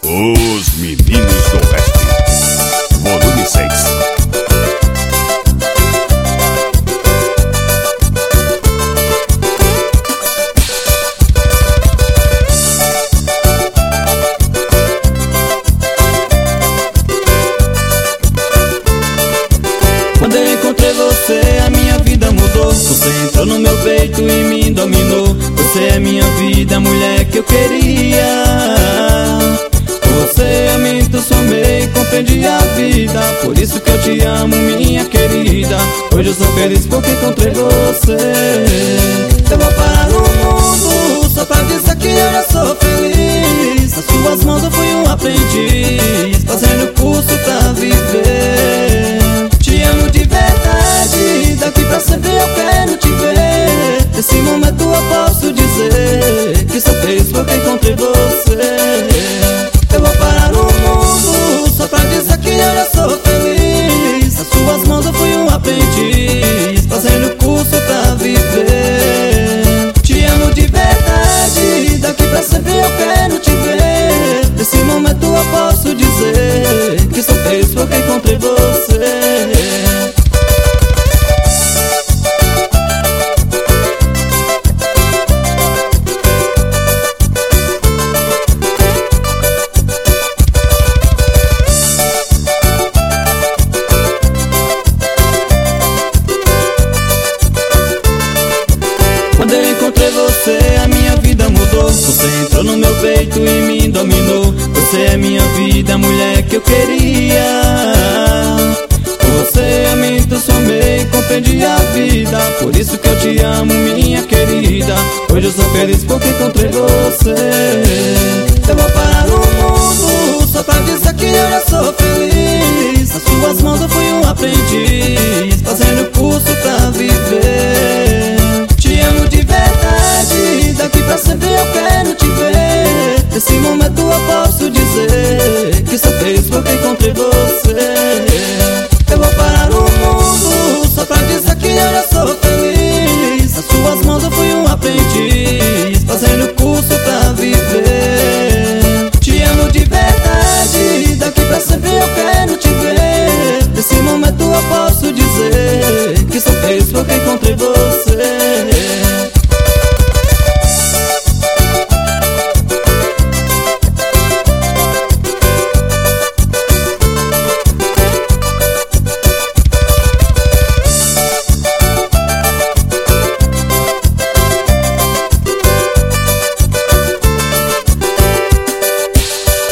Os Meninos do Oeste, volume 6. Quando eu encontrei você, a minha vida mudou. Você entrou no meu peito e me dominou. Você é minha vida, a mulher que eu queria. Com você eu me transformei, compreendi a vida. Por isso que eu te amo, minha querida. Hoje eu sou feliz porque encontrei você. Eu vou parar no mundo só pra dizer que eu já sou feliz. Nas suas mãos eu fui um aprendiz, fazendo curso pra viver. Te amo de verdade, daqui pra sempre eu quero te ver. Nesse momento eu posso dizer que sou feliz porque encontrei você. Eu vou parar no mundo só pra dizer que eu já sou feliz. Nas suas mãos eu fui um aprendiz, fazendo curso pra viver. Te amo de verdade, daqui pra sempre eu quero te ver. Nesse momento eu posso dizer que sou feliz porque encontrei você. Quando eu encontrei você, a minha vida mudou. Você entrou no meu peito e me dominou. Você é minha vida, a mulher que eu queria. Com você eu me transformei, compreendi a vida. Por isso que eu te amo, minha querida. Hoje eu sou feliz porque encontrei você. Eu vou parar no mundo só pra dizer que eu já sou feliz. Nas suas mãos eu fui um aprendiz, fazendo curso pra viver. Te amo de verdade, daqui pra sempre eu quero te ver. Nesse momento eu posso dizer que sou feliz porque encontrei você.